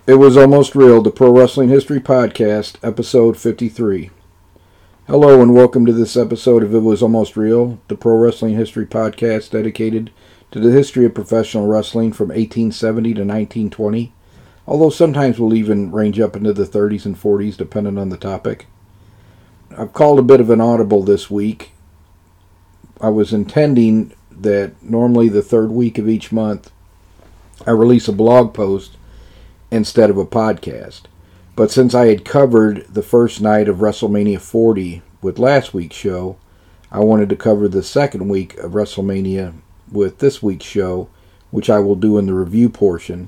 It Was Almost Real, the Pro Wrestling History Podcast, episode 53. Hello and welcome to this episode of It Was Almost Real, the Pro Wrestling History Podcast dedicated to the history of professional wrestling from 1870 to 1920, although sometimes we'll even range up into the 30s and 40s depending on the topic. I've called a bit of an audible this week. I was intending that normally the third week of each month I release a blog post instead of a podcast. But since I had covered the first night of WrestleMania 40 with last week's show, I wanted to cover the second week of WrestleMania with this week's show, which I will do in the review portion.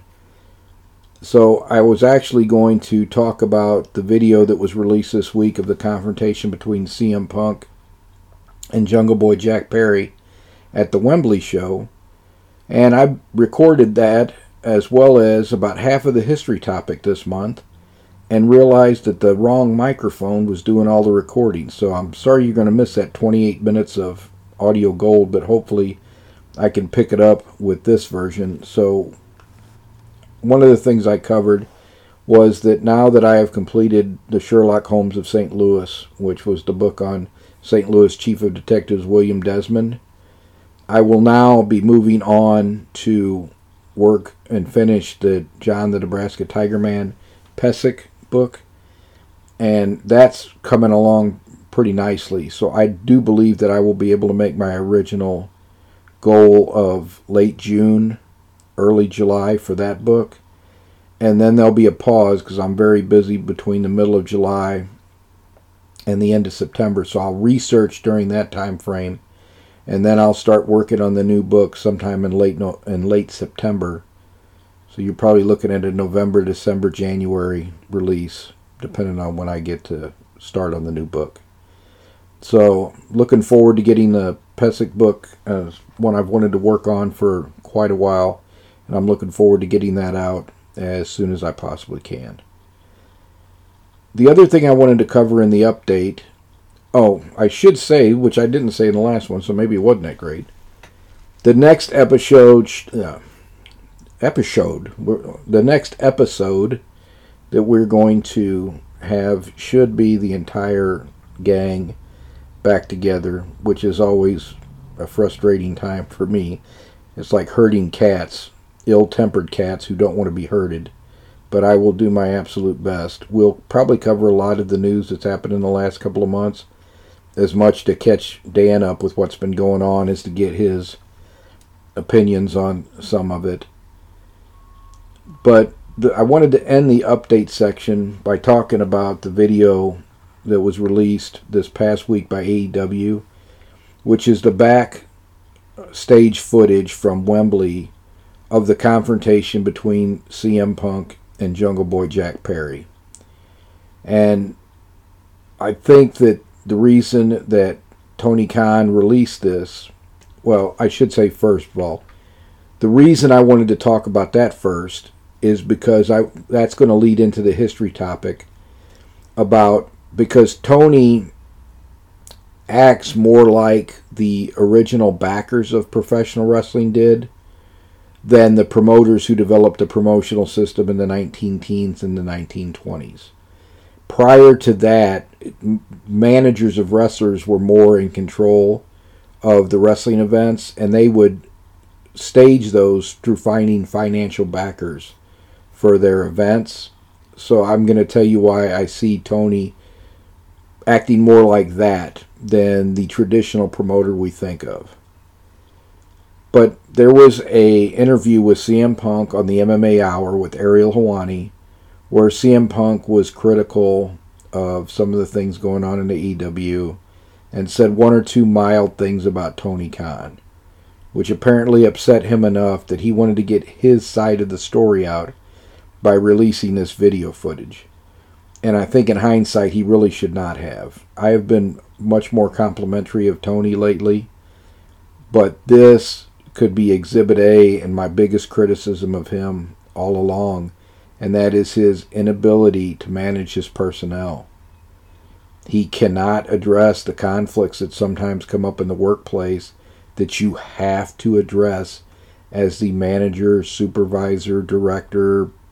So I was actually going to talk about the video that was released this week of the confrontation between CM Punk and Jungle Boy Jack Perry at the Wembley show. And I recorded that as well as about half of the history topic this month and realized that the wrong microphone was doing all the recording. So I'm sorry you're going to miss that 28 minutes of audio gold, but hopefully I can pick it up with this version. So one of the things I covered was that now that I have completed the Sherlock Holmes of St. Louis, which was the book on St. Louis Chief of Detectives William Desmond, I will now be moving on to work and finish the John the Nebraska Tiger Man Pesek book, and that's coming along pretty nicely. So I do believe that I will be able to make my original goal of late June, early July for that book, and then there'll be a pause because I'm very busy between the middle of July and the end of September, so I'll research during that time frame. And then I'll start working on the new book sometime in late September. So you're probably looking at a November, December, January release, depending on when I get to start on the new book. So looking forward to getting the Pesek book, one I've wanted to work on for quite a while. And I'm looking forward to getting that out as soon as I possibly can. The other thing I wanted to cover in the update, I should say, which I didn't say in the last one, so maybe it wasn't that great. The next episode that we're going to have should be the entire gang back together, which is always a frustrating time for me. It's like herding cats, ill-tempered cats who don't want to be herded. But I will do my absolute best. We'll probably cover a lot of the news that's happened in the last couple of months, as much to catch Dan up with what's been going on as to get his opinions on some of it. But I wanted to end the update section by talking about the video that was released this past week by AEW, which is the backstage footage from Wembley of the confrontation between CM Punk and Jungle Boy Jack Perry. And I think that the reason that Tony Khan released this, well, I should say first of all, the reason I wanted to talk about that first is because that's going to lead into the history topic because Tony acts more like the original backers of professional wrestling did than the promoters who developed the promotional system in the 19-teens and the 1920s. Prior to that, managers of wrestlers were more in control of the wrestling events, and they would stage those through finding financial backers for their events. So I'm going to tell you why I see Tony acting more like that than the traditional promoter we think of. But there was an interview with CM Punk on the MMA Hour with Ariel Helwani, where CM Punk was critical of some of the things going on in the EW and said one or two mild things about Tony Khan, which apparently upset him enough that he wanted to get his side of the story out by releasing this video footage. And I think in hindsight he really should not have. I have been much more complimentary of Tony lately, but this could be Exhibit A and my biggest criticism of him all along, and that is his inability to manage his personnel. He cannot address the conflicts that sometimes come up in the workplace that you have to address as the manager, supervisor, director,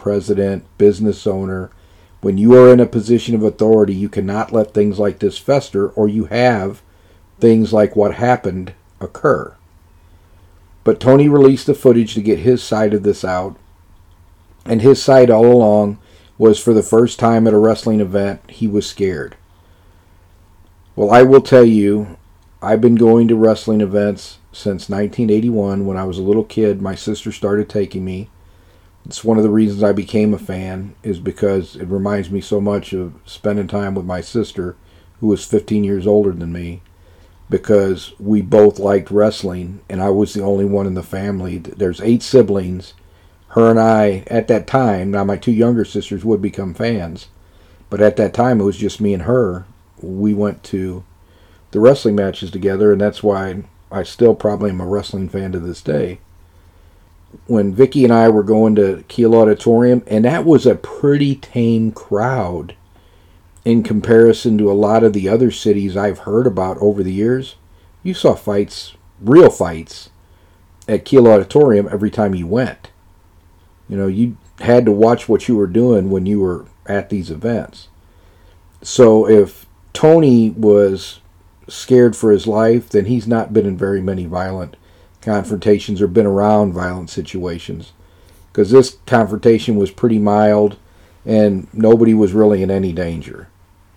president, business owner, when you are in a position of authority, you cannot let things like this fester, or you have things like what happened occur. But Tony released the footage to get his side of this out, and his side all along was, for the first time at a wrestling event, he was scared. Well, I will tell you, I've been going to wrestling events since 1981. When I was a little kid, my sister started taking me. It's one of the reasons I became a fan, is because it reminds me so much of spending time with my sister, who was 15 years older than me, because we both liked wrestling, and I was the only one in the family. There's 8 siblings. Her and I, at that time, now my 2 younger sisters would become fans, but at that time it was just me and her. We went to the wrestling matches together, and that's why I still probably am a wrestling fan to this day. When Vicky and I were going to Kiel Auditorium, and that was a pretty tame crowd in comparison to a lot of the other cities I've heard about over the years. You saw fights, real fights, at Kiel Auditorium every time you went. You know, you had to watch what you were doing when you were at these events. So if Tony was scared for his life, then he's not been in very many violent confrontations or been around violent situations, because this confrontation was pretty mild and nobody was really in any danger.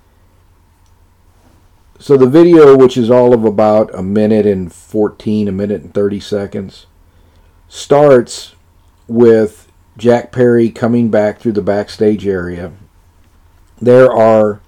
So the video, which is all of about a minute and 30 seconds, starts with Jack Perry coming back through the backstage area. There are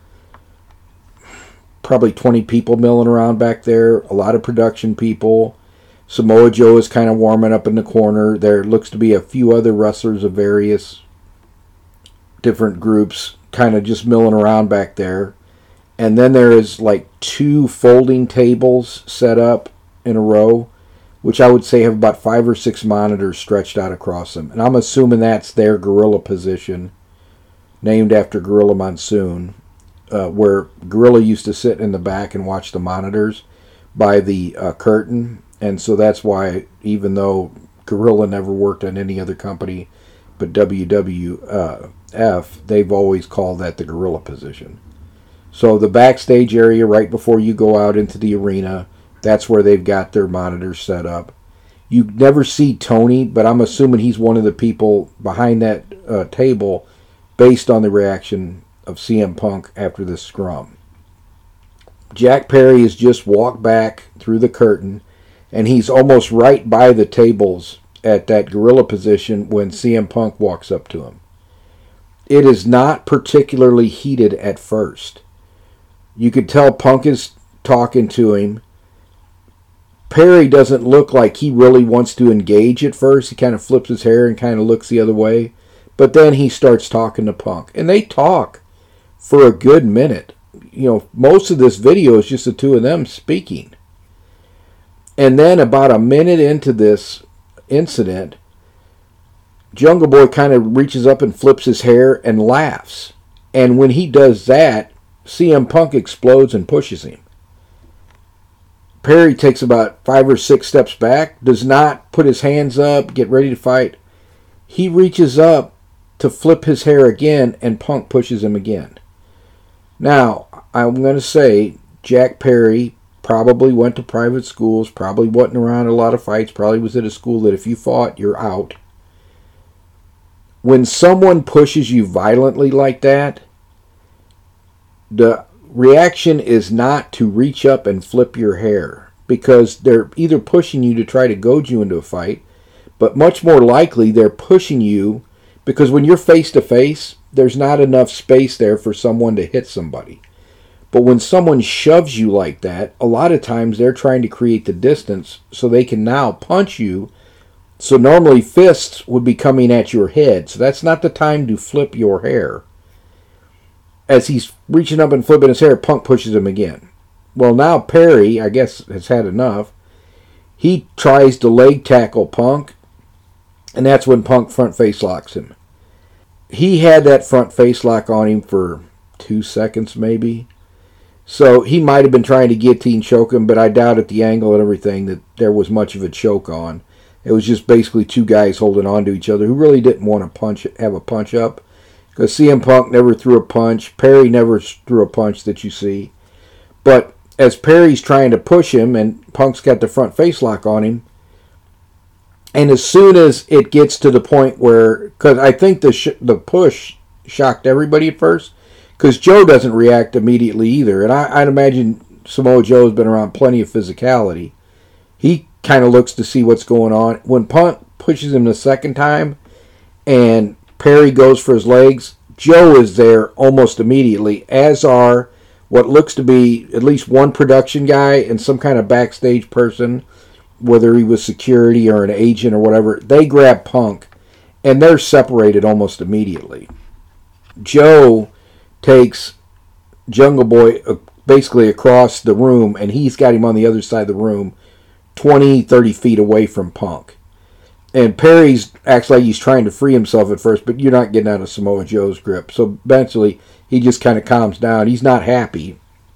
probably 20 people milling around back there, a lot of production people. Samoa Joe is kind of warming up in the corner. There looks to be a few other wrestlers of various different groups kind of just milling around back there. And then there is like 2 folding tables set up in a row, which I would say have about 5 or 6 monitors stretched out across them. And I'm assuming that's their gorilla position, named after Gorilla Monsoon, where Gorilla used to sit in the back and watch the monitors by the curtain. And so that's why, even though Gorilla never worked on any other company but WWF, they've always called that the Gorilla position. So the backstage area right before you go out into the arena, that's where they've got their monitors set up. You never see Tony, but I'm assuming he's one of the people behind that table based on the reaction of CM Punk after this scrum. Jack Perry has just walked back through the curtain, and he's almost right by the tables at that gorilla position when CM Punk walks up to him. It is not particularly heated at first. You could tell Punk is talking to him. Perry doesn't look like he really wants to engage at first. He kind of flips his hair and kind of looks the other way. But then he starts talking to Punk. And they talk for a good minute. You know, most of this video is just the two of them speaking. And then about a minute into this incident, Jungle Boy kind of reaches up and flips his hair and laughs. And when he does that, CM Punk explodes and pushes him. Perry takes about 5 or 6 steps back, does not put his hands up, get ready to fight. He reaches up to flip his hair again, and Punk pushes him again. Now, I'm going to say Jack Perry probably went to private schools, probably wasn't around a lot of fights, probably was at a school that if you fought, you're out. When someone pushes you violently like that, the reaction is not to reach up and flip your hair, because they're either pushing you to try to goad you into a fight, but much more likely they're pushing you because when you're face to face, there's not enough space there for someone to hit somebody. But when someone shoves you like that, a lot of times they're trying to create the distance so they can now punch you. So normally fists would be coming at your head, so that's not the time to flip your hair. As he's reaching up and flipping his hair, Punk pushes him again. Well, now Perry, I guess, has had enough. He tries to leg tackle Punk, and that's when Punk front face locks him. He had that front face lock on him for 2 seconds maybe. So he might have been trying to guillotine choke him, but I doubt at the angle and everything that there was much of a choke on. It was just basically two guys holding on to each other who really didn't want to have a punch up. Because CM Punk never threw a punch. Perry never threw a punch that you see. But as Perry's trying to push him and Punk's got the front face lock on him, and as soon as it gets to the point where, because I think the push shocked everybody at first, because Joe doesn't react immediately either. And I'd imagine Samoa Joe's been around plenty of physicality. He kind of looks to see what's going on. When Punk pushes him the second time and Perry goes for his legs, Joe is there almost immediately, as are what looks to be at least one production guy and some kind of backstage person, whether he was security or an agent or whatever. They grab Punk, and they're separated almost immediately. Joe takes Jungle Boy basically across the room, and he's got him on the other side of the room, 20, 30 feet away from Punk. And Perry's acts like he's trying to free himself at first, but you're not getting out of Samoa Joe's grip. So eventually, he just kind of calms down. He's not happy.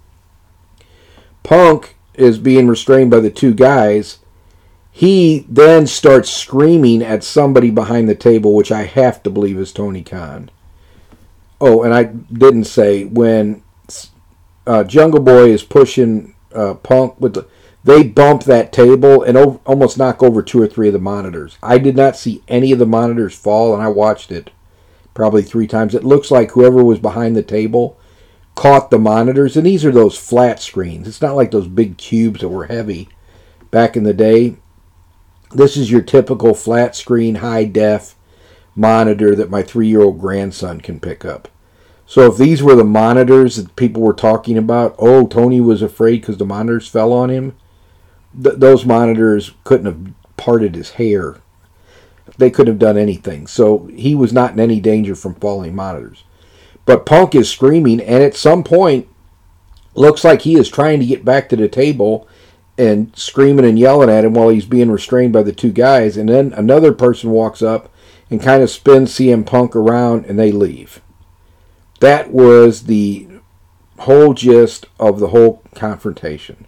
Punk is being restrained by the two guys. He then starts screaming at somebody behind the table, which I have to believe is Tony Khan. Oh, and I didn't say, when Jungle Boy is pushing Punk with they bump that table and almost knock over 2 or 3 of the monitors. I did not see any of the monitors fall, and I watched it probably 3 times. It looks like whoever was behind the table caught the monitors, and these are those flat screens. It's not like those big cubes that were heavy back in the day. This is your typical flat screen, high def monitor that my 3-year-old grandson can pick up. So if these were the monitors that people were talking about, oh, Tony was afraid because the monitors fell on him, those monitors couldn't have parted his hair. They couldn't have done anything. So he was not in any danger from falling monitors. But Punk is screaming, and at some point, looks like he is trying to get back to the table and screaming and yelling at him while he's being restrained by the two guys. And then another person walks up and kind of spins CM Punk around, and they leave. That was the whole gist of the whole confrontation.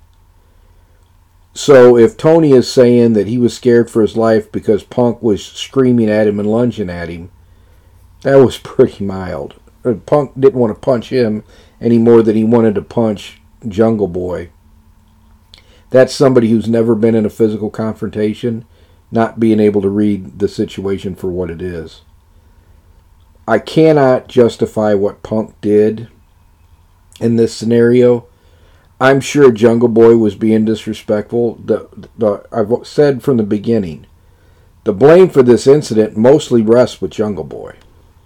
So if Tony is saying that he was scared for his life because Punk was screaming at him and lunging at him, that was pretty mild. Punk didn't want to punch him any more than he wanted to punch Jungle Boy. That's somebody who's never been in a physical confrontation, not being able to read the situation for what it is. I cannot justify what Punk did in this scenario. I'm sure Jungle Boy was being disrespectful. I've said from the beginning, the blame for this incident mostly rests with Jungle Boy.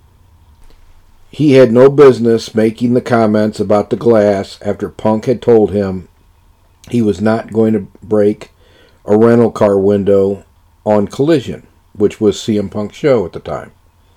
He had no business making the comments about the glass after Punk had told him he was not going to break a rental car window on Collision, which was CM Punk's show at the time.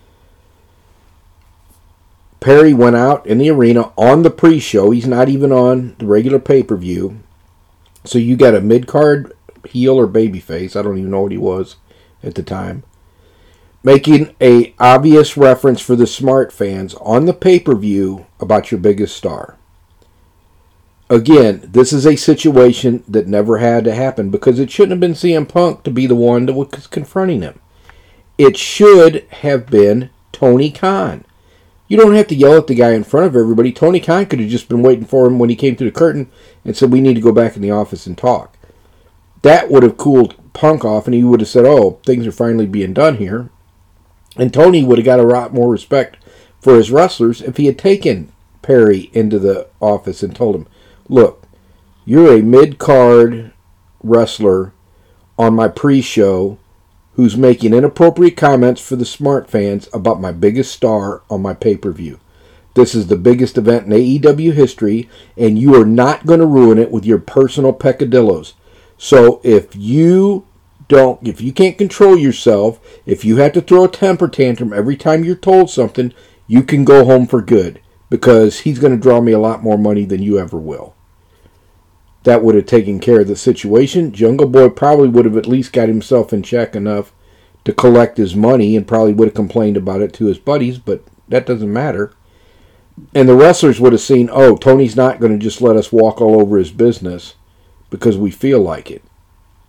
Perry went out in the arena on the pre-show. He's not even on the regular pay-per-view. So you got a mid-card heel or babyface, I don't even know what he was at the time, making a obvious reference for the smart fans on the pay-per-view about your biggest star. Again, this is a situation that never had to happen because it shouldn't have been CM Punk to be the one that was confronting him. It should have been Tony Khan. You don't have to yell at the guy in front of everybody. Tony Khan could have just been waiting for him when he came through the curtain and said, we need to go back in the office and talk. That would have cooled Punk off, and he would have said, oh, things are finally being done here. And Tony would have got a lot more respect for his wrestlers if he had taken Perry into the office and told him, look, you're a mid-card wrestler on my pre-show who's making inappropriate comments for the smart fans about my biggest star on my pay-per-view. This is the biggest event in AEW history, and you are not going to ruin it with your personal peccadillos. So if you can't control yourself, if you have to throw a temper tantrum every time you're told something, you can go home for good, because he's going to draw me a lot more money than you ever will. That would have taken care of the situation. Jungle Boy probably would have at least got himself in check enough to collect his money and probably would have complained about it to his buddies, but that doesn't matter. And the wrestlers would have seen, oh, Tony's not going to just let us walk all over his business because we feel like it.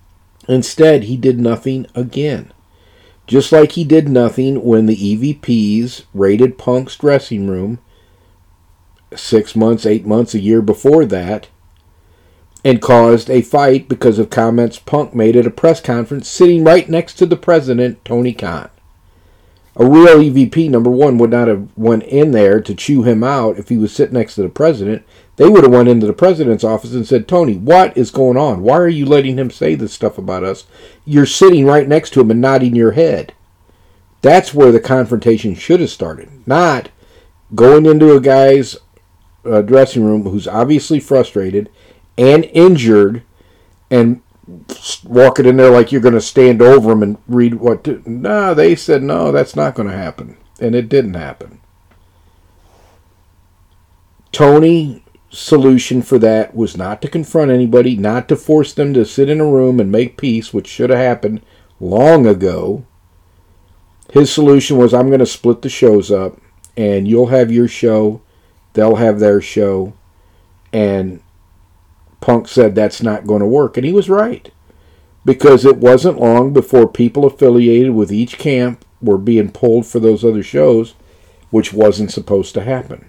Instead, he did nothing again. Just like he did nothing when the EVPs raided Punk's dressing room 6 months, 8 months, a year before that, and caused a fight because of comments Punk made at a press conference sitting right next to the president, Tony Khan. A real EVP, number one, would not have went in there to chew him out if he was sitting next to the president. They would have went into the president's office and said, Tony, what is going on? Why are you letting him say this stuff about us? You're sitting right next to him and nodding your head. That's where the confrontation should have started. Not going into a guy's dressing room who's obviously frustrated and injured and walking in there like you're going to stand over him and read what to... No, they said, no, that's not going to happen. And it didn't happen. Tony's solution for that was not to confront anybody, not to force them to sit in a room and make peace, which should have happened long ago. His solution was, I'm going to split the shows up, and you'll have your show, they'll have their show, and Punk said that's not going to work, and he was right. Because it wasn't long before people affiliated with each camp were being pulled for those other shows, which wasn't supposed to happen.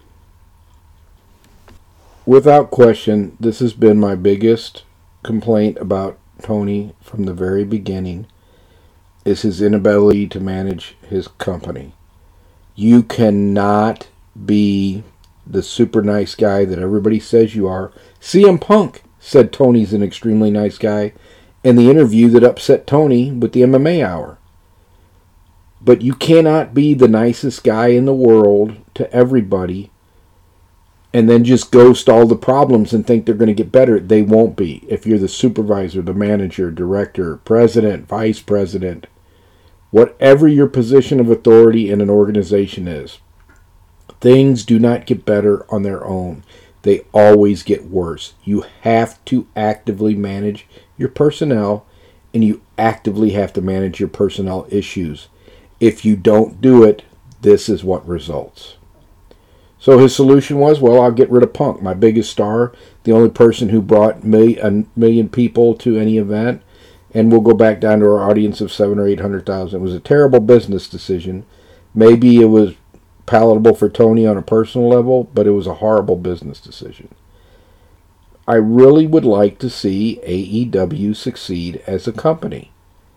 Without question, this has been my biggest complaint about Tony from the very beginning, is his inability to manage his company. You cannot be the super nice guy that everybody says you are. CM Punk said Tony's an extremely nice guy in the interview that upset Tony with the MMA Hour. But you cannot be the nicest guy in the world to everybody and then just ghost all the problems and think they're going to get better. They won't be. If you're the supervisor, the manager, director, president, vice president, whatever your position of authority in an organization is, things do not get better on their own. They always get worse. You have to actively manage your personnel, and you actively have to manage your personnel issues. If you don't do it, this is what results. So his solution was, well, I'll get rid of Punk, my biggest star, the only person who brought a million people to any event, and we'll go back down to our audience of 700,000 or 800,000. It was a terrible business decision. Maybe it was palatable for Tony on a personal level, but it was a horrible business decision. I really would like to see AEW succeed as a company.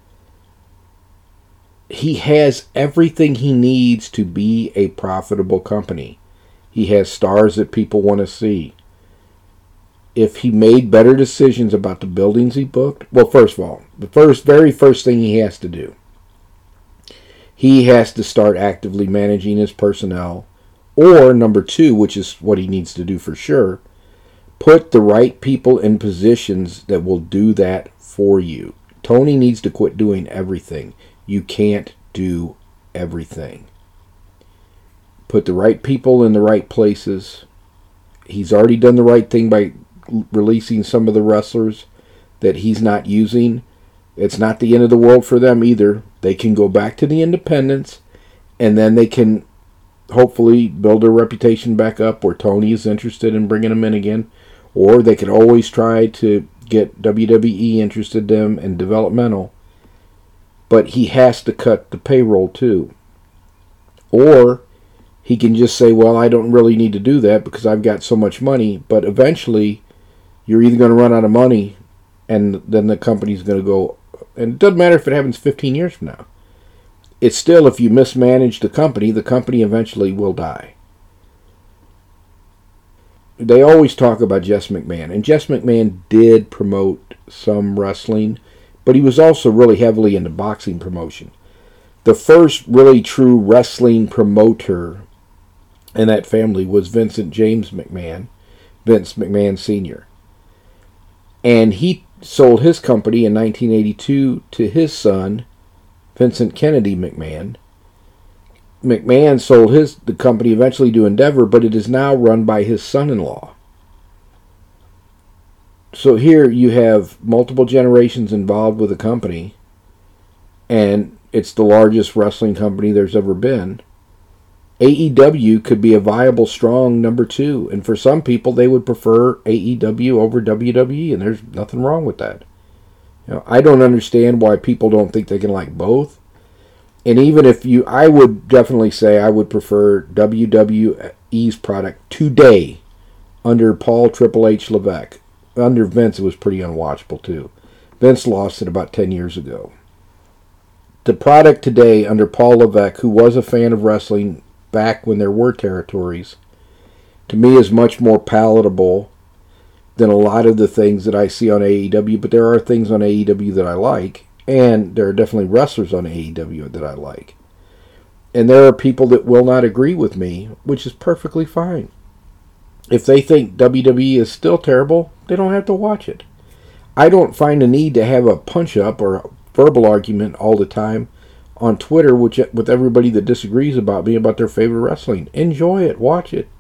He has everything he needs to be a profitable company. He has stars that people want to see. If he made better decisions about the buildings he booked, well, first of all, the very first thing he has to do, he has to start actively managing his personnel, or number two, which is what he needs to do for sure, put the right people in positions that will do that for you. Tony needs to quit doing everything. You can't do everything. Put the right people in the right places. He's already done the right thing by releasing some of the wrestlers that he's not using. It's not the end of the world for them either. They can go back to the independents, and then they can hopefully build their reputation back up where Tony is interested in bringing them in again. Or they could always try to get WWE interested in them and developmental. But he has to cut the payroll too. Or he can just say, well, I don't really need to do that because I've got so much money. But eventually, you're either going to run out of money, and then the company's going to go. And it doesn't matter if it happens 15 years from now. It's still, if you mismanage the company eventually will die. They always talk about Jess McMahon. And Jess McMahon did promote some wrestling, but he was also really heavily into boxing promotion. The first really true wrestling promoter in that family was Vincent James McMahon, Vince McMahon Sr. And he sold his company in 1982 to his son, Vincent Kennedy McMahon. McMahon sold the company eventually to Endeavor, but it is now run by his son-in-law. So here you have multiple generations involved with the company, and it's the largest wrestling company there's ever been. AEW could be a viable, strong number two, and for some people they would prefer AEW over WWE, and there's nothing wrong with that. I don't understand why people don't think they can like both. And even if I would definitely say I would prefer WWE's product today under Paul Triple H Levesque. Under Vince, it was pretty unwatchable too. Vince lost it about 10 years ago. The product today under Paul Levesque, who was a fan of wrestling back when there were territories, to me is much more palatable than a lot of the things that I see on AEW. But there are things on AEW that I like, and there are definitely wrestlers on AEW that I like. And there are people that will not agree with me, which is perfectly fine. If they think WWE is still terrible, they don't have to watch it. I don't find a need to have a punch-up or a verbal argument all the time on Twitter with everybody that disagrees about me about their favorite wrestling. Enjoy it. Watch it.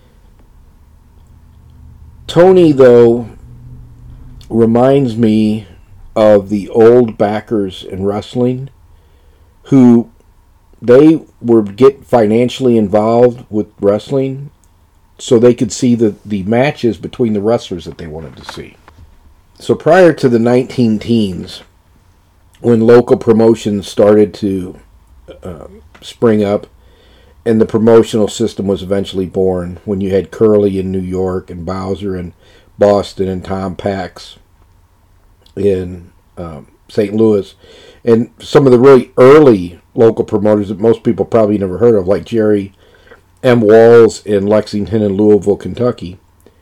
Tony, though, reminds me of the old backers in wrestling who they would get financially involved with wrestling so they could see the matches between the wrestlers that they wanted to see. So prior to the 19-teens, when local promotions started to spring up, and the promotional system was eventually born, when you had Curly in New York and Bowser in Boston and Tom Pax in St. Louis, and some of the really early local promoters that most people probably never heard of, like Jerry M. Walls in Lexington and Louisville, Kentucky.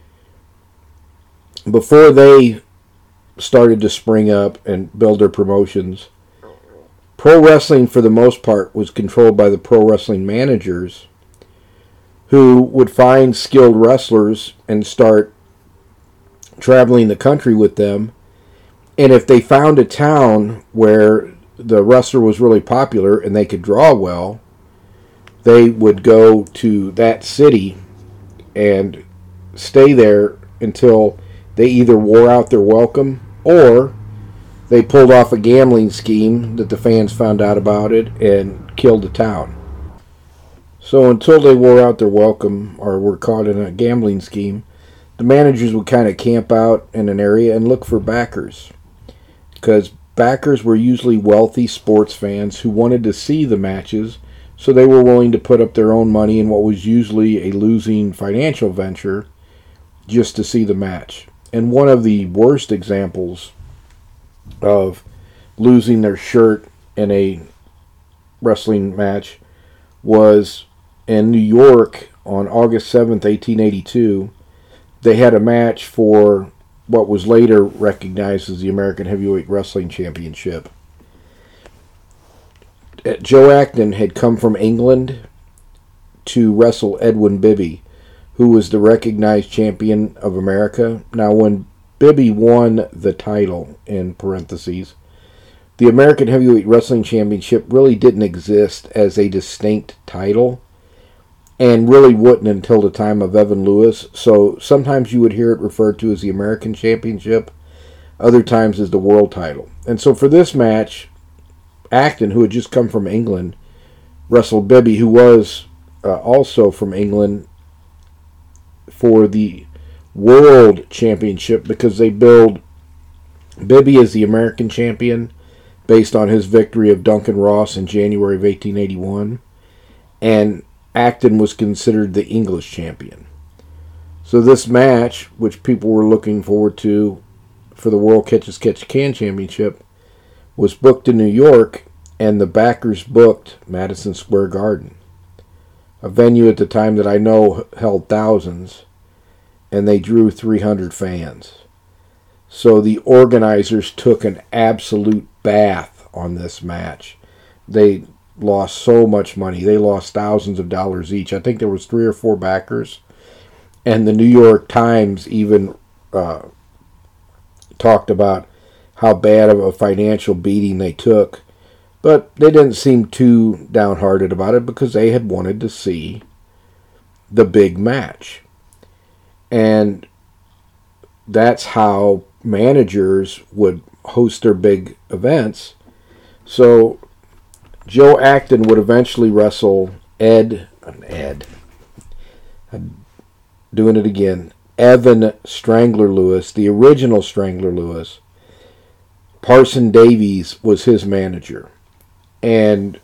Before they started to spring up and build their promotions, pro wrestling for the most part was controlled by the pro wrestling managers, who would find skilled wrestlers and start traveling the country with them. And if they found a town where the wrestler was really popular and they could draw well, they would go to that city and stay there until they either wore out their welcome or they pulled off a gambling scheme that the fans found out about it and killed the town. So until they wore out their welcome or were caught in a gambling scheme, the managers would kind of camp out in an area and look for backers. Because backers were usually wealthy sports fans who wanted to see the matches, so they were willing to put up their own money in what was usually a losing financial venture just to see the match. And one of the worst examples of losing their shirt in a wrestling match was in New York on August 7th, 1882. They had a match for what was later recognized as the American Heavyweight Wrestling Championship. Joe Acton had come from England to wrestle Edwin Bibby, who was the recognized champion of America. Now, when Bibby won the title, in parentheses, the American Heavyweight Wrestling Championship really didn't exist as a distinct title, and really wouldn't until the time of Evan Lewis. So sometimes you would hear it referred to as the American Championship, other times as the world title. And so for this match, Acton, who had just come from England, wrestled Bibby, who was also from England, for the World Championship, because they billed Bibby as the American champion based on his victory of Duncan Ross in January of 1881, and Acton was considered the English champion. So this match, which people were looking forward to for the World Catch-as-Catch-Can Championship, was booked in New York, and the backers booked Madison Square Garden, a venue at the time that I know held thousands, and they drew 300 fans. So the organizers took an absolute bath on this match. They lost so much money. They lost thousands of dollars each. I think there was 3 or 4 backers, and the New York Times even talked about how bad of a financial beating they took, but they didn't seem too downhearted about it because they had wanted to see the big match. And that's how managers would host their big events. So Joe Acton would eventually wrestle Evan Strangler Lewis, the original Strangler Lewis, Parson Davies was his manager. And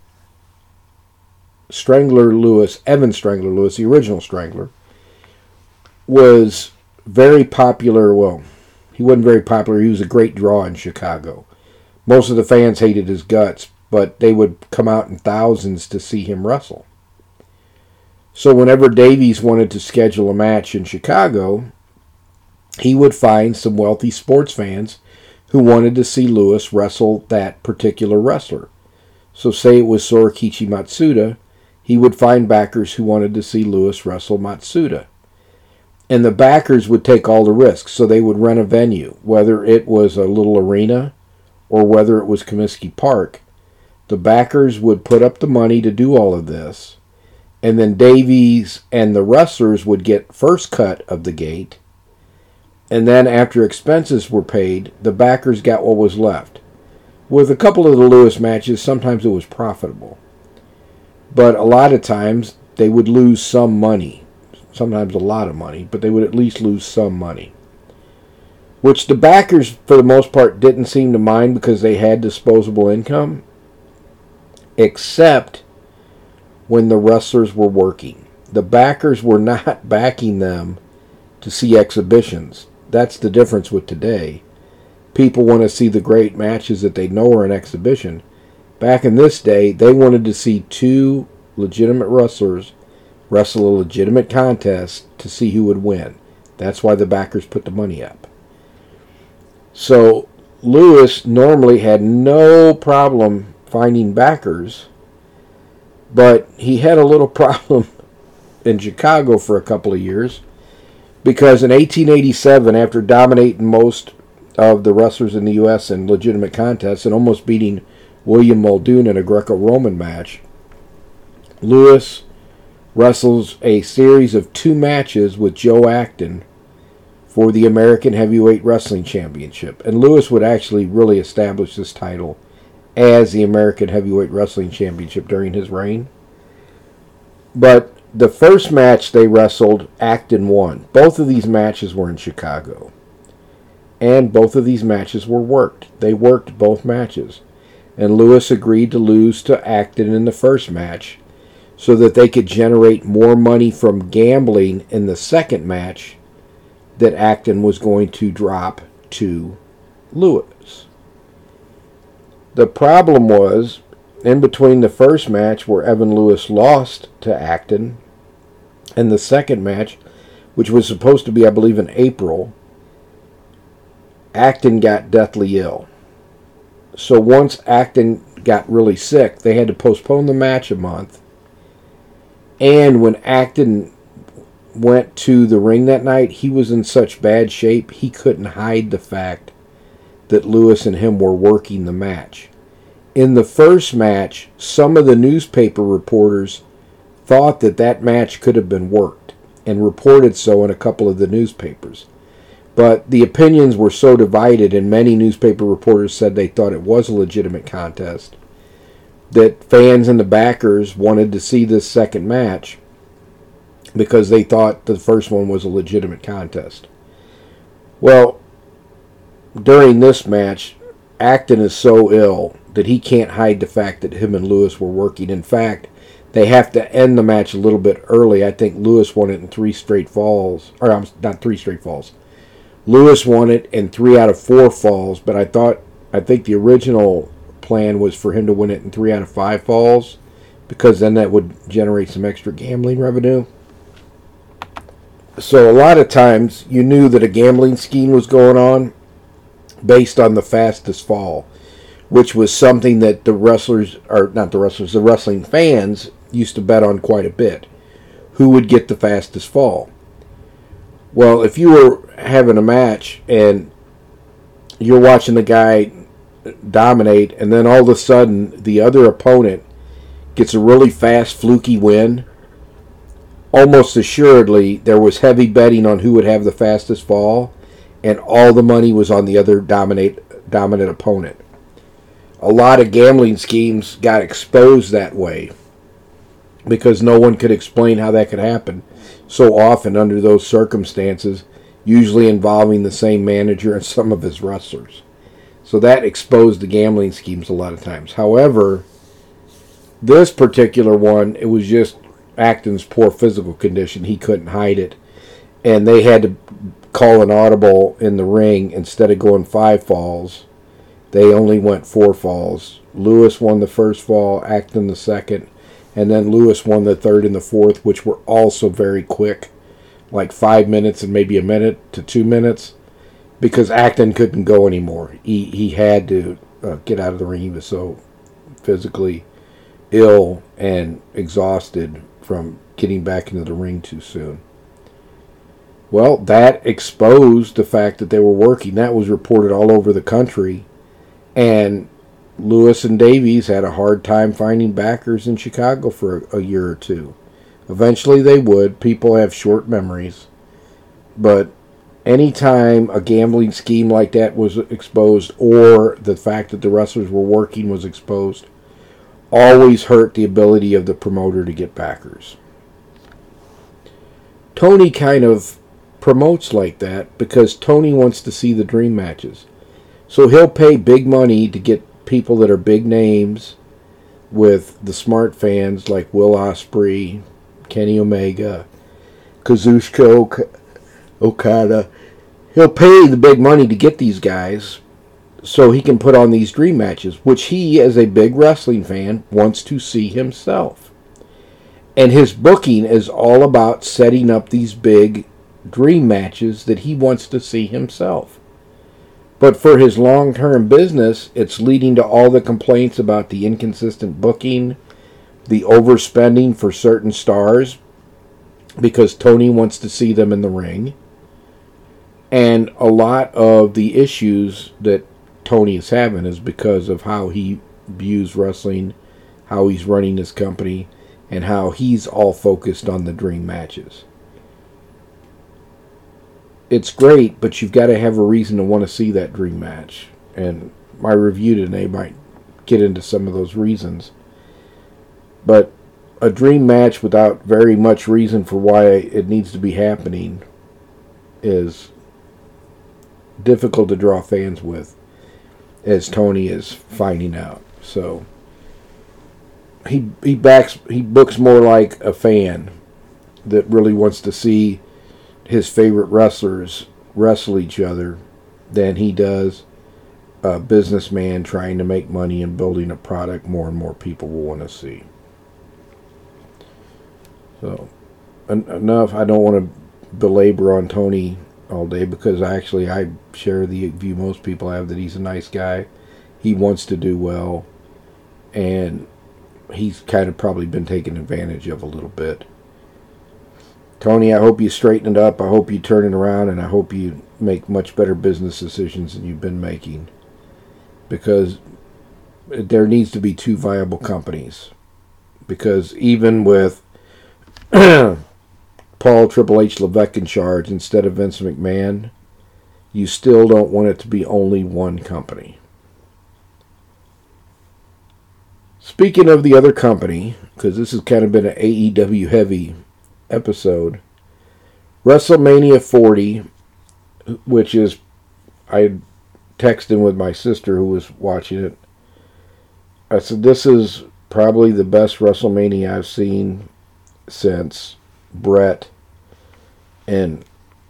Strangler Lewis, Evan Strangler Lewis, the original Strangler, was very popular. Well, he wasn't very popular. He was a great draw in Chicago. Most of the fans hated his guts, but they would come out in thousands to see him wrestle. So whenever Davies wanted to schedule a match in Chicago, he would find some wealthy sports fans who wanted to see Lewis wrestle that particular wrestler. So say it was Sorikichi Matsuda, he would find backers who wanted to see Lewis wrestle Matsuda. And the backers would take all the risks. So they would rent a venue, whether it was a little arena or whether it was Comiskey Park. The backers would put up the money to do all of this. And then Davies and the wrestlers would get first cut of the gate. And then after expenses were paid, the backers got what was left. With a couple of the Lewis matches, sometimes it was profitable. But a lot of times, they would lose some money. Sometimes a lot of money, but they would at least lose some money. Which the backers, for the most part, didn't seem to mind because they had disposable income. Except when the wrestlers were working. The backers were not backing them to see exhibitions. That's the difference with today. People want to see the great matches that they know are an exhibition. Back in this day, they wanted to see two legitimate wrestlers wrestle a legitimate contest to see who would win. That's why the backers put the money up. So Lewis normally had no problem finding backers, but he had a little problem in Chicago for a couple of years because in 1887, after dominating most of the wrestlers in the U.S. in legitimate contests and almost beating William Muldoon in a Greco-Roman match, Lewis wrestles a series of 2 matches with Joe Acton for the American Heavyweight Wrestling Championship. And Lewis would actually really establish this title as the American Heavyweight Wrestling Championship during his reign. But the first match they wrestled, Acton won. Both of these matches were in Chicago. And both of these matches were worked. They worked both matches. And Lewis agreed to lose to Acton in the first match so that they could generate more money from gambling in the second match that Acton was going to drop to Lewis. The problem was, in between the first match where Evan Lewis lost to Acton and the second match, which was supposed to be, I believe, in April, Acton got deathly ill. So once Acton got really sick, they had to postpone the match a month. And when Acton went to the ring that night, he was in such bad shape, he couldn't hide the fact that Lewis and him were working the match. In the first match, some of the newspaper reporters thought that that match could have been worked and reported so in a couple of the newspapers. But the opinions were so divided, and many newspaper reporters said they thought it was a legitimate contest, that fans and the backers wanted to see this second match because they thought the first one was a legitimate contest. Well, during this match, Acton is so ill that he can't hide the fact that him and Lewis were working. In fact, they have to end the match a little bit early. I think Lewis won it in 3 straight falls. Or not 3 straight falls. Lewis won it in 3 out of 4 falls, but I think the original plan was for him to win it in 3 out of 5 falls, because then that would generate some extra gambling revenue. So a lot of times you knew that a gambling scheme was going on based on the fastest fall, which was something that the wrestling fans used to bet on quite a bit. Who would get the fastest fall? Well, if you were having a match and you're watching the guy dominate, and then all of a sudden the other opponent gets a really fast, fluky win, almost assuredly there was heavy betting on who would have the fastest fall, and all the money was on the other dominant opponent. A lot of gambling schemes got exposed that way because no one could explain how that could happen so often under those circumstances, usually involving the same manager and some of his wrestlers. So that exposed the gambling schemes a lot of times. However, this particular one, it was just Acton's poor physical condition. He couldn't hide it. And they had to call an audible in the ring. Instead of going 5 falls, they only went 4 falls. Lewis won the first fall, Acton the second, and then Lewis won the third and the fourth, which were also very quick, like 5 minutes and maybe a minute to 2 minutes, because Acton couldn't go anymore. He had to get out of the ring. He was so physically ill and exhausted from getting back into the ring too soon. Well, that exposed the fact that they were working. That was reported all over the country. And Lewis and Davies had a hard time finding backers in Chicago for a year or two. Eventually they would. People have short memories. But anytime a gambling scheme like that was exposed, or the fact that the wrestlers were working was exposed, always hurt the ability of the promoter to get backers. Tony kind of promotes like that because Tony wants to see the dream matches. So he'll pay big money to get people that are big names with the smart fans like Will Ospreay, Kenny Omega, Kazuchika Okada. He'll pay the big money to get these guys so he can put on these dream matches, which he, as a big wrestling fan, wants to see himself. And his booking is all about setting up these big dream matches that he wants to see himself. But for his long-term business, it's leading to all the complaints about the inconsistent booking, the overspending for certain stars, because Tony wants to see them in the ring, and a lot of the issues that Tony is having is because of how he views wrestling, how he's running his company, and how he's all focused on the dream matches. It's great, but you've got to have a reason to want to see that dream match. And my review today might get into some of those reasons. But a dream match without very much reason for why it needs to be happening is difficult to draw fans with, as Tony is finding out. So he books more like a fan that really wants to see his favorite wrestlers wrestle each other than he does a businessman trying to make money and building a product more and more people will want to see. So enough. I don't want to belabor on Tony all day, because actually I share the view most people have, that he's a nice guy. He wants to do well, and he's kind of probably been taken advantage of a little bit. Tony, I hope you straighten it up. I hope you turn it around, and I hope you make much better business decisions than you've been making, because there needs to be 2 viable companies. Because even with Paul Triple H Levesque in charge instead of Vince McMahon, you still don't want it to be only one company. Speaking of the other company, because this has kind of been an AEW heavy episode, WrestleMania 40, which is, I texted with my sister who was watching it. I said, this is probably the best WrestleMania I've seen since Brett and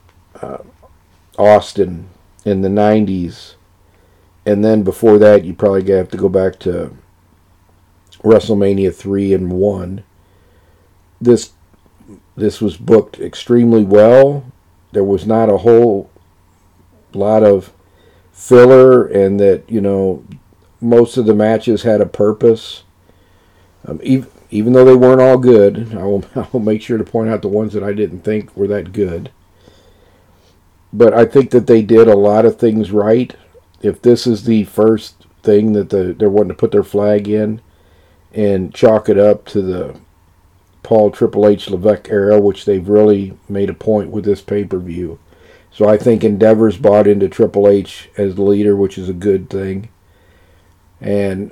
Austin in the 90s. And then before that, you probably have to go back to WrestleMania 3 and 1. This was booked extremely well. There was not a whole lot of filler, and that, most of the matches had a purpose. Even though they weren't all good, I will make sure to point out the ones that I didn't think were that good. But I think that they did a lot of things right. If this is the first thing that they're wanting to put their flag in and chalk it up to the Paul Triple H Levesque era, which they've really made a point with this pay-per-view. So I think Endeavor's bought into Triple H as the leader, which is a good thing. And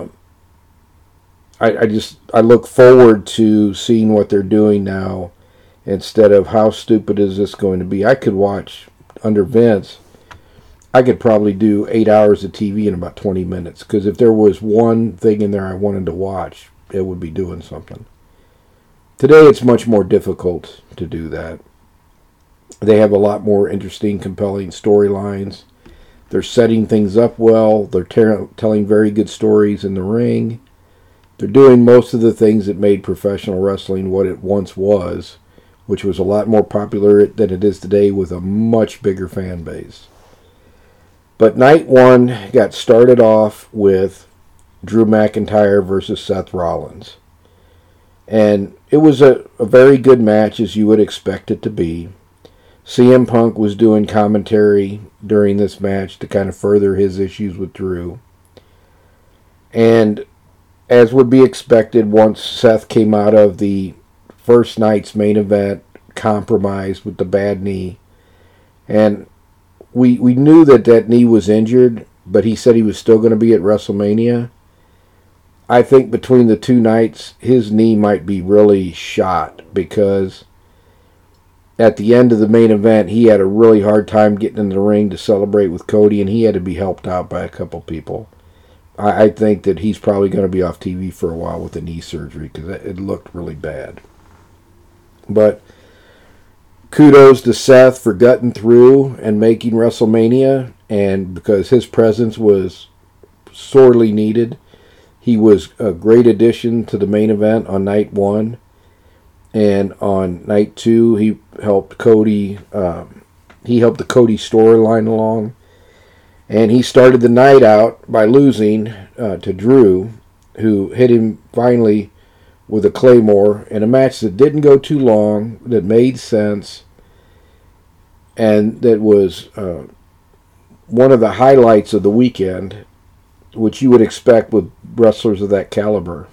I look forward to seeing what they're doing now, instead of how stupid is this going to be. I could watch, under Vince, I could probably do 8 hours of TV in about 20 minutes, because if there was one thing in there I wanted to watch, it would be doing something. Today it's much more difficult to do that. They have a lot more interesting, compelling storylines. They're setting things up well. They're telling very good stories in the ring. They're doing most of the things that made professional wrestling what it once was, which was a lot more popular than it is today, with a much bigger fan base. But night one got started off with Drew McIntyre versus Seth Rollins. And it was a very good match, as you would expect it to be. CM Punk was doing commentary during this match to kind of further his issues with Drew. And as would be expected, once Seth came out of the first night's main event, compromised with the bad knee. And we knew that knee was injured, but he said he was still going to be at WrestleMania. I think between the two nights, his knee might be really shot, because at the end of the main event, he had a really hard time getting in the ring to celebrate with Cody, and he had to be helped out by a couple people. I think that he's probably going to be off TV for a while with the knee surgery, because it looked really bad. But kudos to Seth for gutting through and making WrestleMania, and because his presence was sorely needed. He was a great addition to the main event on night one. And on night two, he helped Cody. He helped the Cody storyline along. And he started the night out by losing to Drew, who hit him finally with a Claymore in a match that didn't go too long, that made sense, and that was one of the highlights of the weekend, which you would expect with wrestlers of that caliber.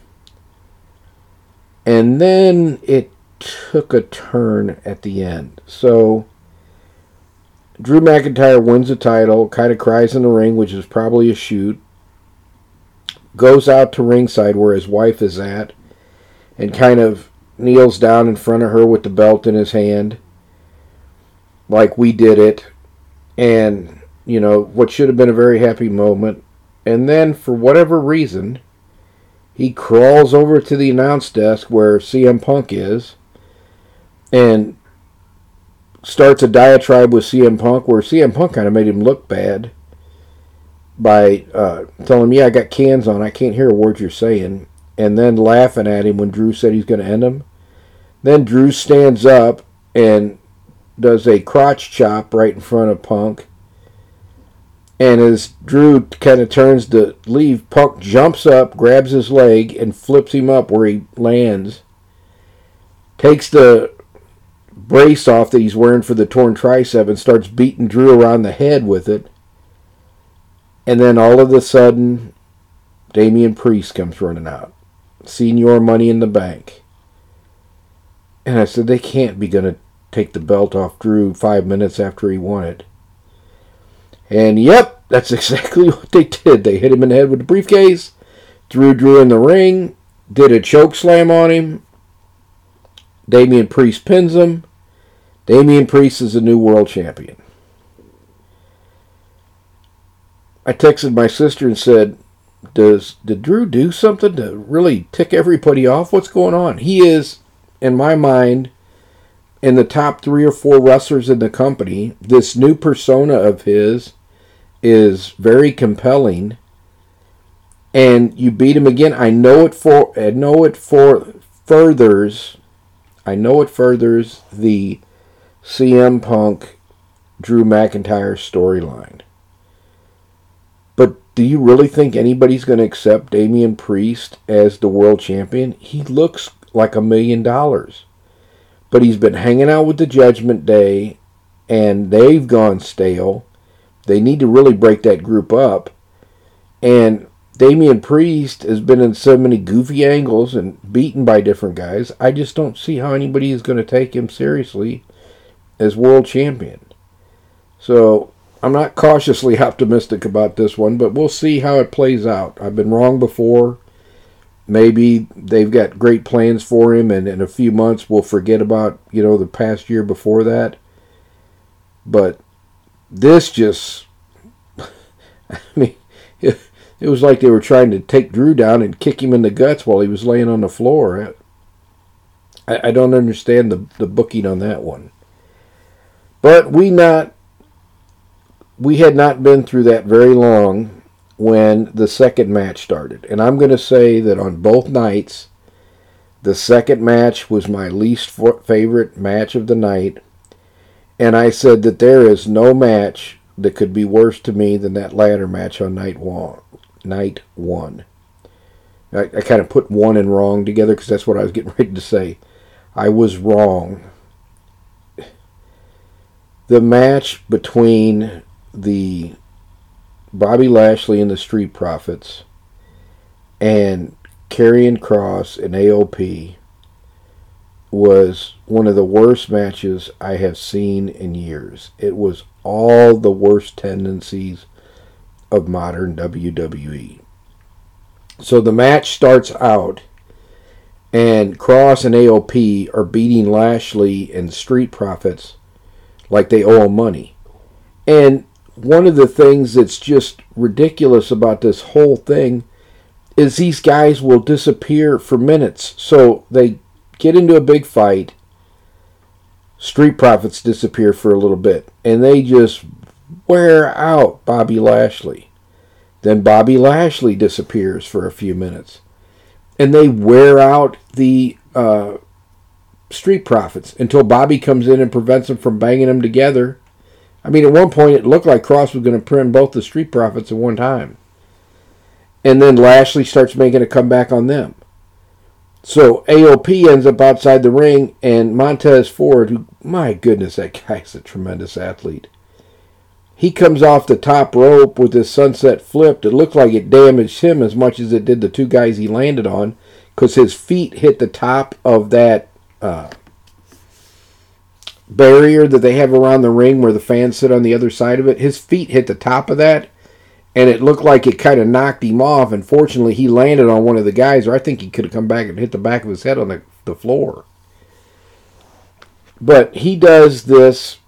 And then it took a turn at the end. So Drew McIntyre wins the title, kind of cries in the ring, which is probably a shoot, goes out to ringside where his wife is at, and kind of kneels down in front of her with the belt in his hand, like we did it. And, you know, what should have been a very happy moment. And then, for whatever reason, he crawls over to the announce desk where CM Punk is and starts a diatribe with CM Punk, where CM Punk kind of made him look bad by telling him, yeah, I got cans on, I can't hear a word you're saying, and then laughing at him when Drew said he's going to end him. Then Drew stands up and does a crotch chop right in front of Punk. And as Drew kind of turns to leave, Punk jumps up, grabs his leg, and flips him up where he lands. Takes the brace off that he's wearing for the torn tricep and starts beating Drew around the head with it. And then all of a sudden, Damian Priest comes running out. Senior Money in the Bank. And I said, they can't be going to take the belt off Drew 5 minutes after he won it. And yep, that's exactly what they did. They hit him in the head with the briefcase, threw Drew in the ring, did a choke slam on him. Damian Priest pins him. Damian Priest is the new world champion. I texted my sister and said, did Drew do something to really tick everybody off? What's going on? He is, in my mind, in the top 3 or 4 wrestlers in the company. This new persona of his is very compelling, and you beat him again. I know it furthers the CM Punk Drew McIntyre storyline. But do you really think anybody's going to accept Damian Priest as the world champion? He looks like $1 million. But he's been hanging out with the Judgment Day, and they've gone stale. They need to really break that group up. And Damian Priest has been in so many goofy angles and beaten by different guys. I just don't see how anybody is going to take him seriously as world champion. So I'm not cautiously optimistic about this one, but we'll see how it plays out. I've been wrong before. Maybe they've got great plans for him, and in a few months we'll forget about, the past year before that. But this just I mean, it was like they were trying to take Drew down and kick him in the guts while he was laying on the floor. I don't understand the booking on that one. But we had not been through that very long when the second match started. And I'm going to say that on both nights, the second match was my least favorite match of the night. And I said that there is no match that could be worse to me than that ladder match on night one. I kind of put one and wrong together because that's what I was getting ready to say. I was wrong. The match between the Bobby Lashley and the Street Profits and Karrion Kross and AOP was one of the worst matches I have seen in years. It was all the worst tendencies of modern WWE. So the match starts out, and Kross and AOP are beating Lashley and Street Profits like they owe him money. And one of the things that's just ridiculous about this whole thing is these guys will disappear for minutes. So they get into a big fight. Street Profits disappear for a little bit. And they just wear out Bobby Lashley. Then Bobby Lashley disappears for a few minutes. And they wear out the Street Profits until Bobby comes in and prevents them from banging them together. I mean, at one point it looked like Kross was going to pin both the Street Profits at one time. And then Lashley starts making a comeback on them. So AOP ends up outside the ring, and Montez Ford, who, my goodness, that guy's a tremendous athlete. He comes off the top rope with his sunset flip. It looked like it damaged him as much as it did the two guys he landed on, because his feet hit the top of that barrier that they have around the ring where the fans sit on the other side of it. His feet hit the top of that, and it looked like it kind of knocked him off. And fortunately, he landed on one of the guys, or I think he could have come back and hit the back of his head on the floor. But he does this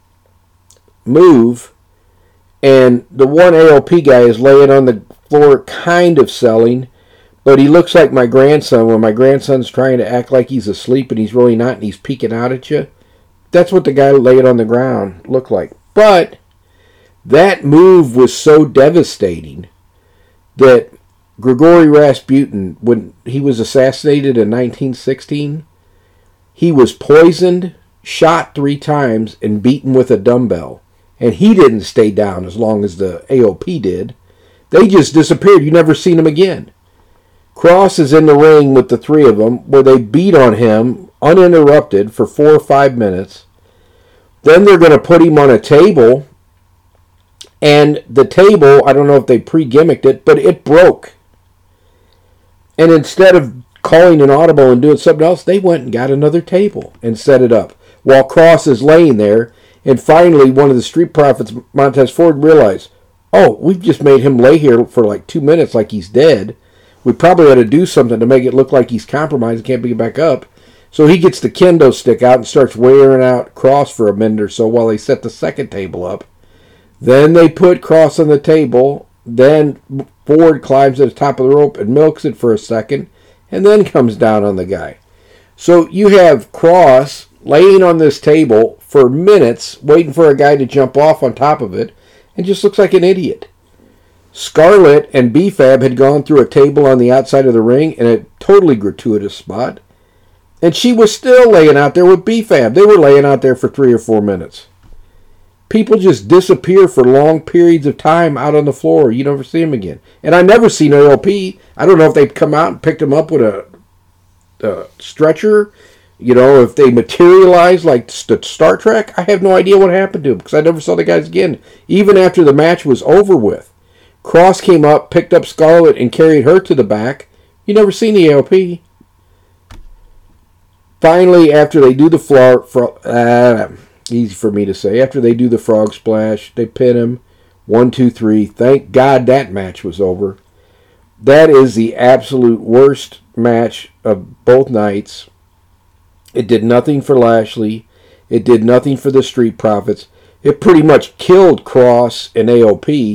move, and the one AOP guy is laying on the floor kind of selling, but he looks like my grandson when my grandson's trying to act like he's asleep and he's really not, and he's peeking out at you. That's what the guy laying on the ground looked like. But that move was so devastating that Grigory Rasputin, when he was assassinated in 1916, he was poisoned, shot 3 times, and beaten with a dumbbell. And he didn't stay down as long as the AOP did. They just disappeared. You never seen them again. Kross is in the ring with the 3 of them, where they beat on him uninterrupted for 4 or 5 minutes. Then they're going to put him on a table, and the table, I don't know if they pre-gimmicked it, but it broke. And instead of calling an audible and doing something else, they went and got another table and set it up while Kross is laying there. And finally, one of the Street Profits, Montez Ford, realized, oh, we've just made him lay here for like 2 minutes like he's dead. We probably ought to do something to make it look like he's compromised and can't pick it back up. So he gets the kendo stick out and starts wearing out Kross for a minute or so while they set the second table up. Then they put Kross on the table. Then Ford climbs to the top of the rope and milks it for a second, and then comes down on the guy. So you have Kross laying on this table for minutes, waiting for a guy to jump off on top of it, and just looks like an idiot. Scarlett and B-Fab had gone through a table on the outside of the ring in a totally gratuitous spot, and she was still laying out there with B-Fab. They were laying out there for 3 or 4 minutes. People just disappear for long periods of time out on the floor. You never see them again. And I never seen AOP. I don't know if they'd come out and picked him up with a stretcher. You know, if they materialized like Star Trek. I have no idea what happened to him because I never saw the guys again. Even after the match was over with. Kross came up, picked up Scarlett, and carried her to the back. You never seen the AOP. Finally, after they do the easy for me to say. After they do the frog splash, they pin him. 1, 2, 3. Thank God that match was over. That is the absolute worst match of both nights. It did nothing for Lashley. It did nothing for the Street Profits. It pretty much killed Kross and AOP.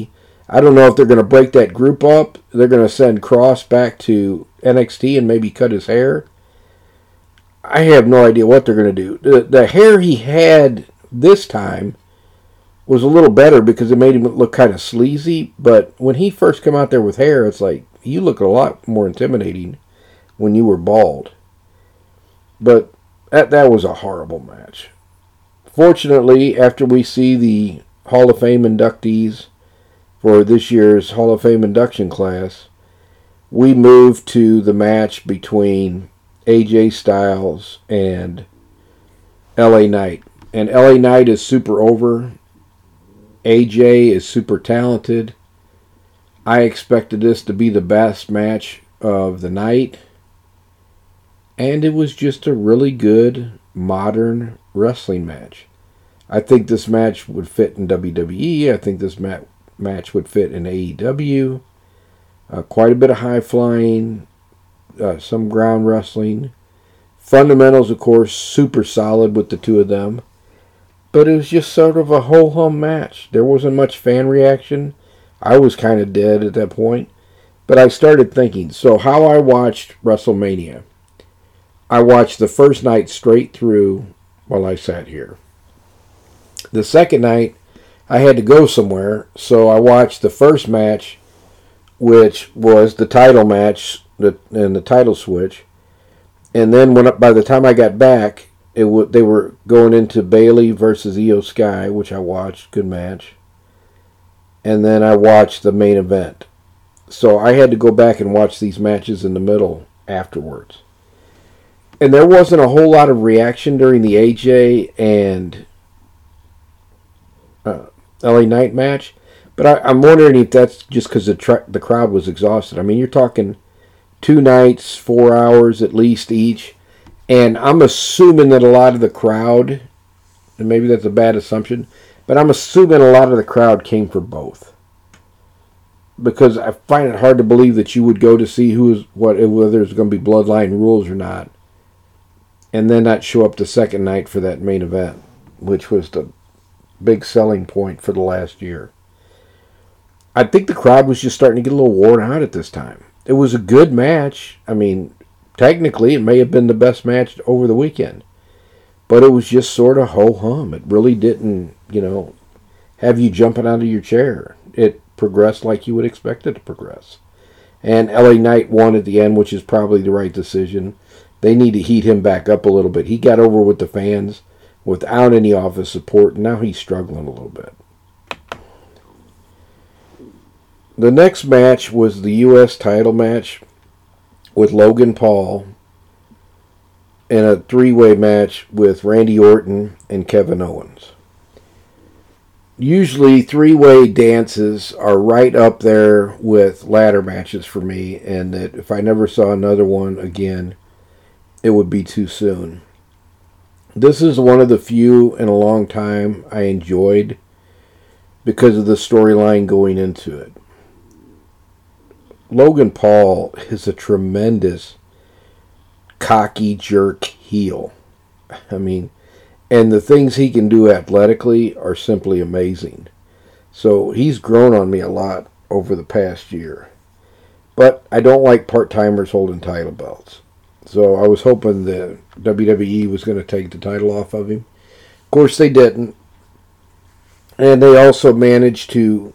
I don't know if they're going to break that group up. They're going to send Cross back to NXT and maybe cut his hair. I have no idea what they're going to do. The hair he had this time was a little better because it made him look kind of sleazy. But when he first came out there with hair, it's like, you look a lot more intimidating when you were bald. But that was a horrible match. Fortunately, after we see the Hall of Fame inductees for this year's Hall of Fame induction class, we move to the match between AJ Styles and LA Knight. And LA Knight is super over. AJ is super talented. I expected this to be the best match of the night. And it was just a really good, modern wrestling match. I think this match would fit in WWE. I think this match would fit in AEW. Quite a bit of high flying, some ground wrestling. Fundamentals, of course, super solid with the two of them. But it was just sort of a ho-hum match. There wasn't much fan reaction. I was kind of dead at that point. But I started thinking, so how I watched WrestleMania. I watched the first night straight through while I sat here. The second night, I had to go somewhere, so I watched the first match, which was the title match and the title switch. And then by the time I got back, they were going into Bayley versus Io Sky, which I watched. Good match. And then I watched the main event. So I had to go back and watch these matches in the middle afterwards. And there wasn't a whole lot of reaction during the AJ and LA Knight match. But I'm wondering if that's just because the crowd was exhausted. I mean, you're talking 2 nights, 4 hours at least each. And I'm assuming that a lot of the crowd, and maybe that's a bad assumption, but I'm assuming a lot of the crowd came for both. Because I find it hard to believe that you would go to see whether it's going to be Bloodline rules or not, and then not show up the second night for that main event, which was the big selling point for the last year. I think the crowd was just starting to get a little worn out at this time. It was a good match. I mean, technically, it may have been the best match over the weekend. But it was just sort of ho-hum. It really didn't, have you jumping out of your chair. It progressed like you would expect it to progress. And LA Knight won at the end, which is probably the right decision. They need to heat him back up a little bit. He got over with the fans without any office support, and now he's struggling a little bit. The next match was the U.S. title match with Logan Paul in a 3-way match with Randy Orton and Kevin Owens. Usually 3-way dances are right up there with ladder matches for me, and that if I never saw another one again, it would be too soon. This is one of the few in a long time I enjoyed because of the storyline going into it. Logan Paul is a tremendous cocky jerk heel. I mean, and the things he can do athletically are simply amazing. So he's grown on me a lot over the past year. But I don't like part-timers holding title belts. So I was hoping that WWE was going to take the title off of him. Of course they didn't. And they also managed to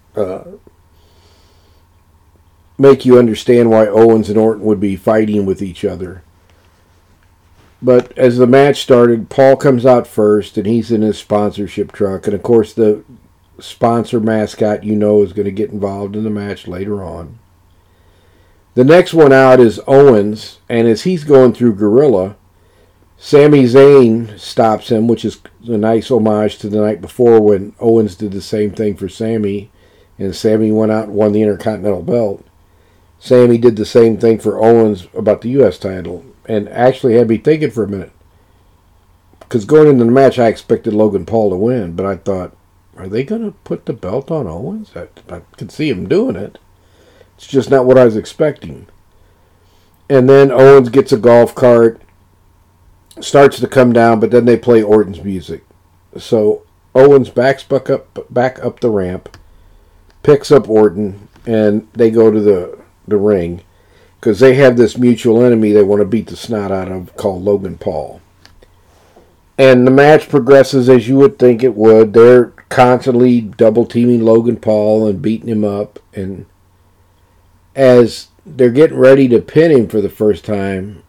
make you understand why Owens and Orton would be fighting with each other. But as the match started, Paul comes out first, and he's in his sponsorship truck. And, of course, the sponsor mascot, is going to get involved in the match later on. The next one out is Owens, and as he's going through Gorilla, Sami Zayn stops him, which is a nice homage to the night before when Owens did the same thing for Sami, and Sami went out and won the Intercontinental belt. Sami did the same thing for Owens about the U.S. title, and actually had me thinking for a minute. Because going into the match, I expected Logan Paul to win, but I thought, are they going to put the belt on Owens? I could see him doing it. It's just not what I was expecting. And then Owens gets a golf cart, starts to come down, but then they play Orton's music. So Owens backs back up the ramp, picks up Orton, and they go to the ring because they have this mutual enemy they want to beat the snot out of called Logan Paul. And the match progresses as you would think it would. They're constantly double-teaming Logan Paul and beating him up. And as they're getting ready to pin him for the first time,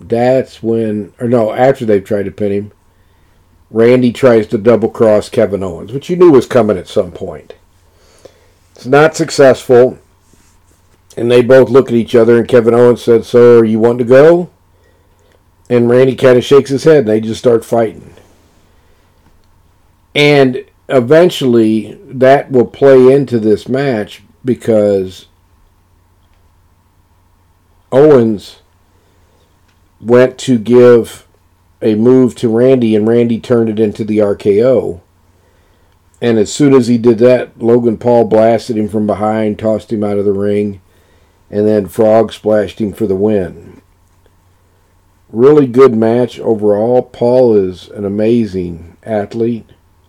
after they've tried to pin him, Randy tries to double-cross Kevin Owens, which you knew was coming at some point. It's not successful, and they both look at each other, and Kevin Owens said, "So, are you wanting to go?" And Randy kind of shakes his head, and they just start fighting. And eventually, that will play into this match because Owens went to give a move to Randy, and Randy turned it into the RKO. And as soon as he did that, Logan Paul blasted him from behind, tossed him out of the ring, and then Frog splashed him for the win. Really good match overall. Paul is an amazing athlete,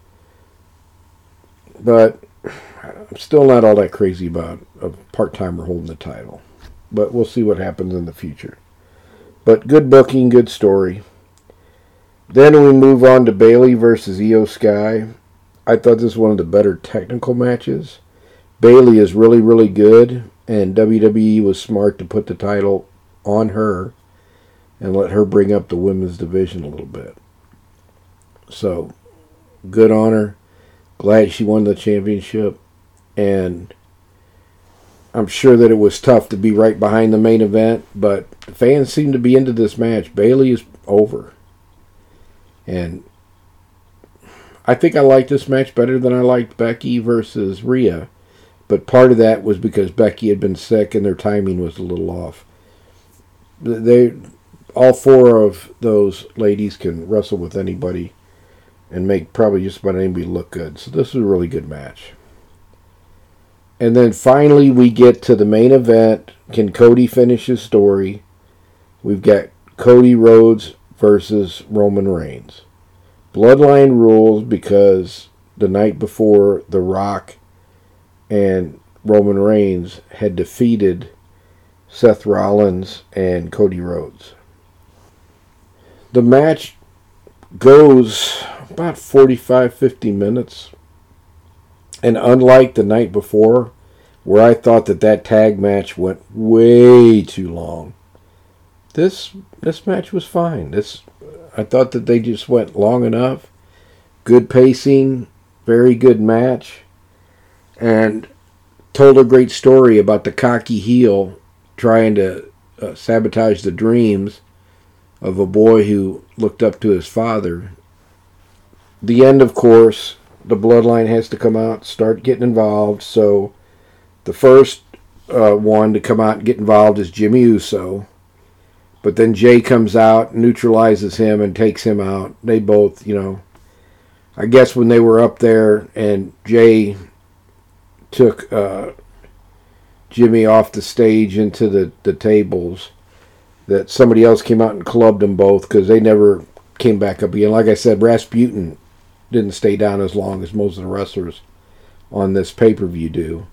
but I'm still not all that crazy about a part-timer holding the title. But we'll see what happens in the future. But good booking, good story. Then we move on to Bayley versus Io Sky. I thought this was one of the better technical matches. Bayley is really, really good, and WWE was smart to put the title on her and let her bring up the women's division a little bit. So, good on her. Glad she won the championship. And I'm sure that it was tough to be right behind the main event, but the fans seem to be into this match. Bayley is over. And I think I liked this match better than I liked Becky versus Rhea. But part of that was because Becky had been sick and their timing was a little off. All four of those ladies can wrestle with anybody and make probably just about anybody look good. So this was a really good match. And then finally we get to the main event. Can Cody finish his story? We've got Cody Rhodes versus Roman Reigns. Bloodline rules because the night before, The Rock and Roman Reigns had defeated Seth Rollins and Cody Rhodes. The match goes about 45-50 minutes. And unlike the night before, where I thought that tag match went way too long, this match was fine. I thought that they just went long enough. Good pacing, very good match, and told a great story about the cocky heel trying to sabotage the dreams of a boy who looked up to his father. The end, of course, the bloodline has to come out, start getting involved. So the first one to come out and get involved is Jimmy Uso. But then Jay comes out, neutralizes him, and takes him out. They both, I guess when they were up there and Jay took Jimmy off the stage into the tables, that somebody else came out and clubbed them both because they never came back up again. Like I said, Rasputin didn't stay down as long as most of the wrestlers on this pay-per-view do.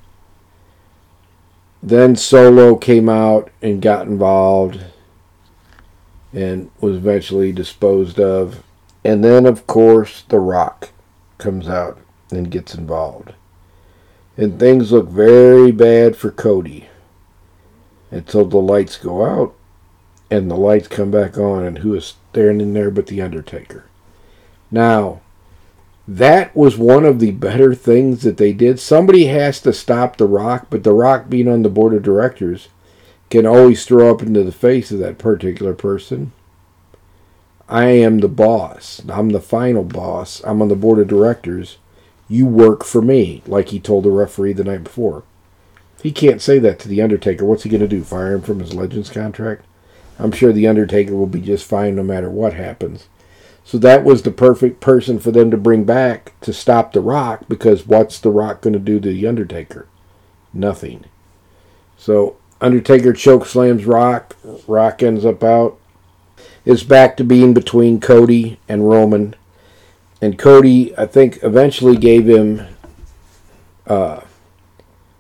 Then Solo came out and got involved and was eventually disposed of. And then, of course, The Rock comes out and gets involved. And things look very bad for Cody until the lights go out and the lights come back on, and who is standing there but The Undertaker. Now, that was one of the better things that they did. Somebody has to stop The Rock, but The Rock, being on the board of directors, can always throw up into the face of that particular person. I am the boss. I'm the final boss. I'm on the board of directors. You work for me, like he told the referee the night before. He can't say that to The Undertaker. What's he going to do, fire him from his Legends contract? I'm sure The Undertaker will be just fine no matter what happens. So that was the perfect person for them to bring back to stop The Rock, because what's The Rock going to do to The Undertaker? Nothing. So Undertaker chokeslams Rock. Rock ends up out. It's back to being between Cody and Roman. And Cody, I think, eventually gave him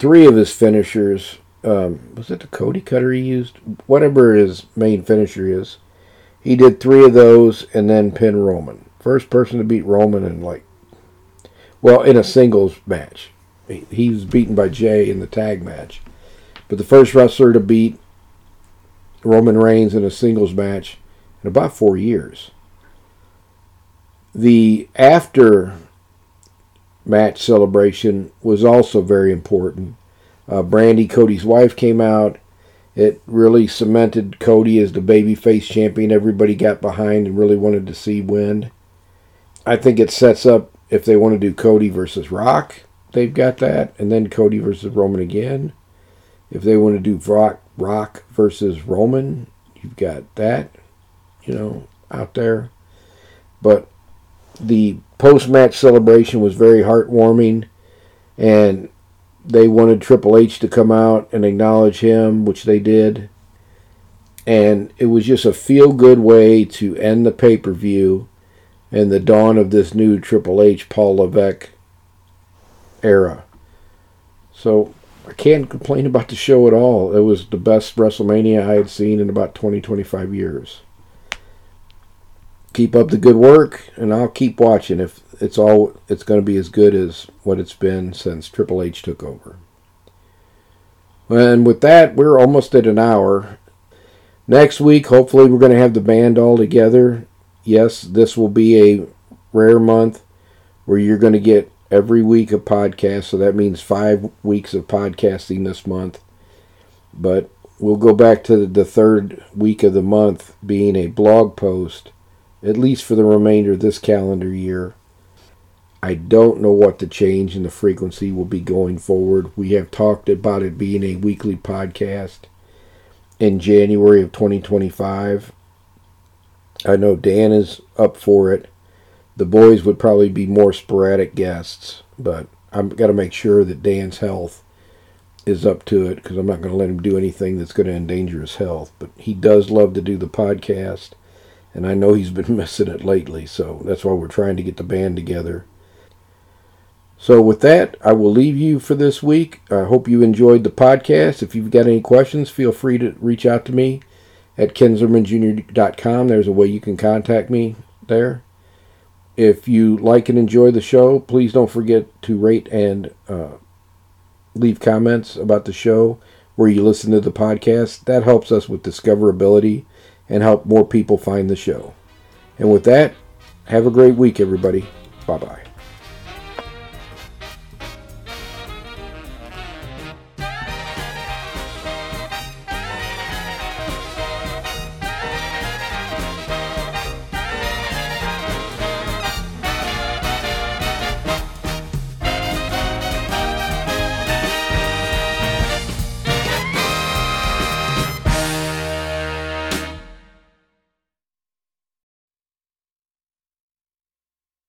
three of his finishers. Was it the Cody Cutter he used? Whatever his main finisher is. He did three of those and then pinned Roman. First person to beat Roman in in a singles match. He was beaten by Jay in the tag match. But the first wrestler to beat Roman Reigns in a singles match in about 4 years. The after match celebration was also very important. Brandy, Cody's wife, came out. It really cemented Cody as the babyface champion everybody got behind and really wanted to see win. I think it sets up, if they want to do Cody versus Rock, they've got that. And then Cody versus Roman again. If they want to do Rock versus Roman, you've got that, out there. But the post-match celebration was very heartwarming. And they wanted Triple H to come out and acknowledge him, which they did. And it was just a feel-good way to end the pay-per-view and the dawn of this new Triple H, Paul Levesque era. So I can't complain about the show at all. It was the best WrestleMania I had seen in about 25 years. Keep up the good work, and I'll keep watching if it's going to be as good as what it's been since Triple H took over. And with that, we're almost at an hour. Next week, hopefully, we're going to have the band all together. Yes, this will be a rare month where you're going to get every week a podcast, so that means 5 weeks of podcasting this month. But we'll go back to the third week of the month being a blog post, at least for the remainder of this calendar year. I don't know what the change in the frequency will be going forward. We have talked about it being a weekly podcast in January of 2025. I know Dan is up for it. The boys would probably be more sporadic guests, but I've got to make sure that Dan's health is up to it, because I'm not going to let him do anything that's going to endanger his health. But he does love to do the podcast, and I know he's been missing it lately, so that's why we're trying to get the band together. So with that, I will leave you for this week. I hope you enjoyed the podcast. If you've got any questions, feel free to reach out to me at kenzermanjr.com. There's a way you can contact me there. If you like and enjoy the show, please don't forget to rate and leave comments about the show where you listen to the podcast. That helps us with discoverability and help more people find the show. And with that, have a great week, everybody. Bye-bye.